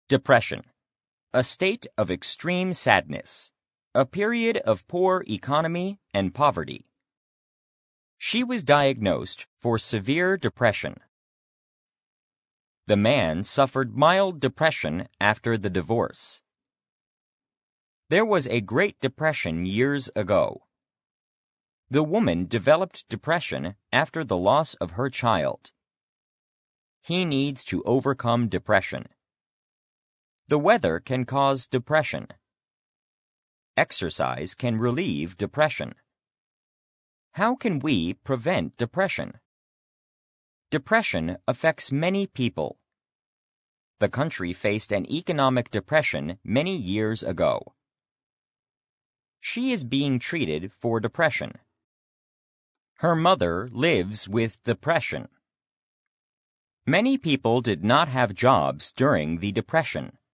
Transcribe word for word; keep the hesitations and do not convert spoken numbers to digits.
Depression. A state of extreme sadness. A period of poor economy and poverty. She was diagnosed for severe depression. The man suffered mild depression after the divorce. There was a Great Depression years ago. The woman developed depression after the loss of her child. He needs to overcome depression. The weather can cause depression. Exercise can relieve depression. How can we prevent depression? Depression affects many people. The country faced an economic depression many years ago. She is being treated for depression. Her mother lives with depression. Many people did not have jobs during the Depression.